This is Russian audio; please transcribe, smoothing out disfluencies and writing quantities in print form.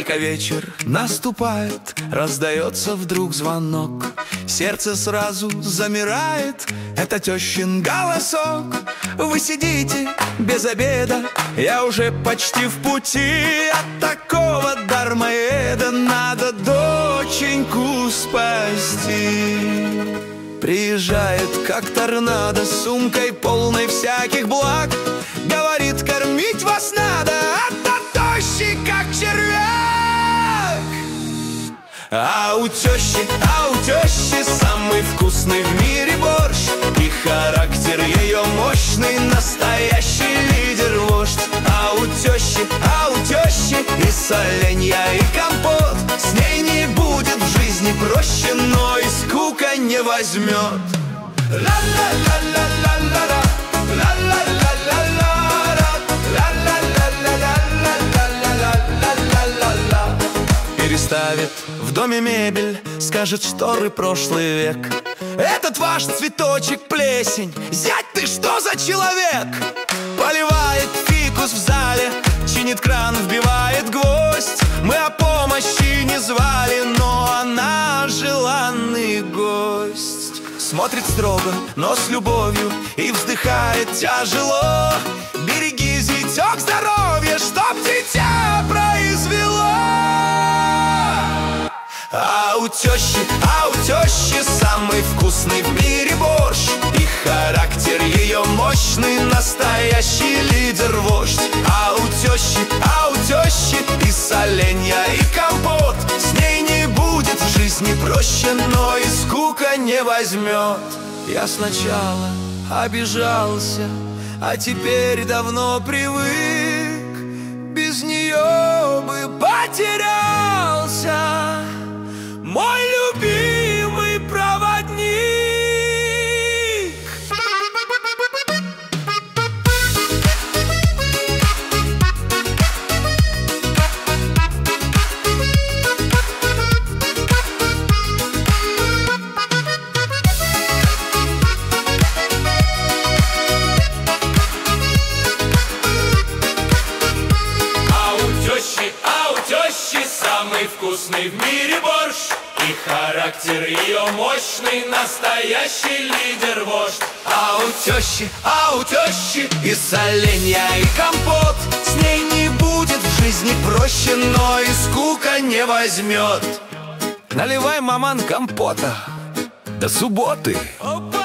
Только вечер наступает, раздается вдруг звонок. Сердце сразу замирает, это тещин голосок. Вы сидите без обеда, я уже почти в пути. От такого дармоеда надо доченьку спасти. Приезжает как торнадо с сумкой полной всяких благ. Говорит, кормить вас надо, а то тощий как червяк. А у тещи самый вкусный в мире борщ. И характер ее мощный, настоящий лидер-вождь. А у тещи и соленья, и компот. С ней не будет в жизни проще, но и скука не возьмет. Ла-ла-ла-ла-ла-ла-ла, ла-ла-ла-ла-ла-ла-ла-ла-ла-ла-ла-ла. Переставит в доме мебель, скажет, шторы прошлый век. Этот ваш цветочек плесень, зять, ты что за человек? Поливает фикус в зале, чинит кран, вбивает гвоздь. Мы о помощи не звали, но она желанный гость. Смотрит строго, но с любовью, и вздыхает тяжело. Береги, зятек, здоровье, чтоб дитя произвело. А у тещи самый вкусный в мире борщ. И характер ее мощный, настоящий лидер-вождь. А у тещи и соленья, и компот. С ней не будет в жизни проще, но и скука не возьмет. Я сначала обижался, а теперь давно привык. Без нее бы потерялся мой любимый проводник. А у тещи самый вкусный в мире борщ. И характер ее мощный, настоящий лидер-вождь. А у тещи и соленья, и компот. С ней не будет в жизни проще, но и скука не возьмет. Наливай, маман, компота до субботы.